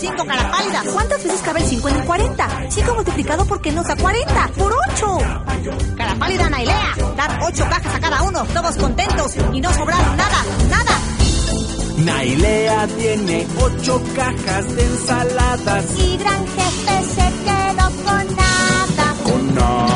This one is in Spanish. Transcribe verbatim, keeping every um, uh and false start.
cinco, cara pálida. ¿Cuántas veces cabe el cinco en el cuarenta? cinco multiplicado por qué nos da cuarenta. ¡Por ocho! Cara pálida, Nailea. Dar ocho cajas a cada uno, todos contentos y no sobrar nada, nada. Nailea tiene ocho cajas de ensaladas. Y Gran Jefe se quedó con nada. Con nada.